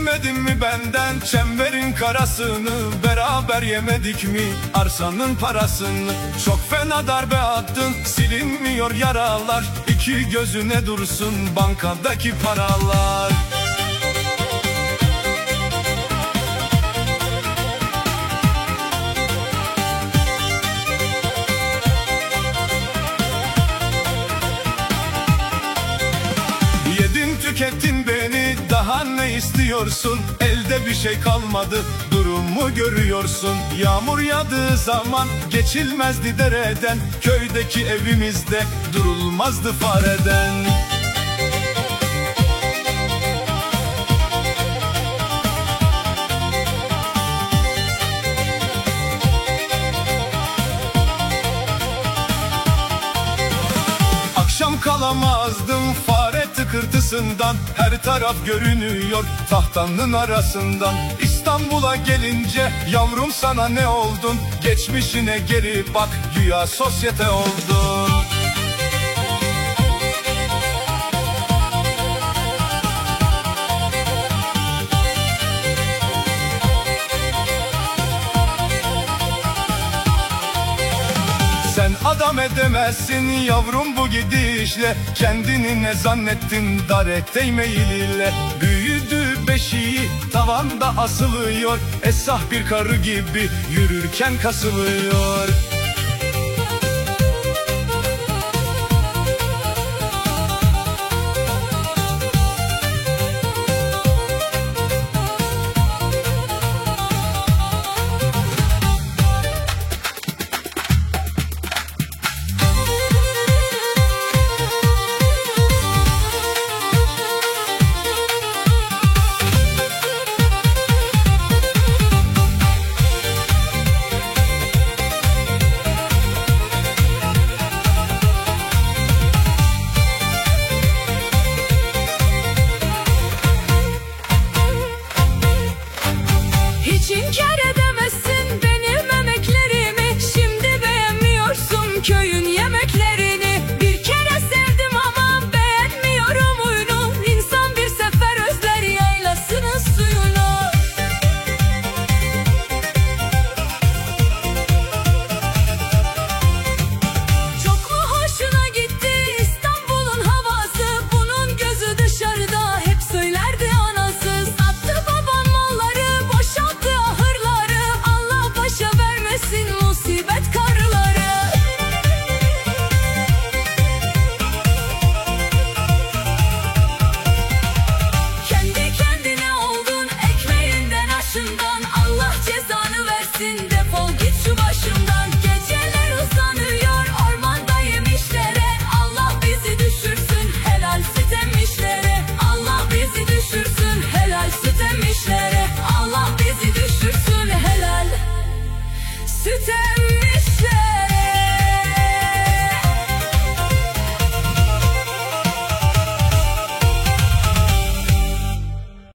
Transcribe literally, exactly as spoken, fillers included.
Görmedin mi benden çemberin karasını? Beraber yemedik mi arsanın parasını? Çok fena darbe attın, silinmiyor yaralar. İki gözüne dursun bankadaki paralar. Yedin tükettin beni, daha ne istiyorsun? Elde bir şey kalmadı, durumu görüyorsun. Yağmur yağdığı zaman geçilmezdi dereden, köydeki evimizde durulmazdı fareden. Akşam kalamazdım fare tıkırtısından. Her taraf görünüyor tahtanın arasından. İstanbul'a gelince yavrum sana ne oldun? Geçmişine geri bak, güya sosyete oldun. Sen adam edemezsin yavrum bu gidişle. Kendini ne zannettin dar et meyiliyle? Büyüdü beşiği tavanda asılıyor. Esah bir karı gibi yürürken kasılıyor. Hiç inkar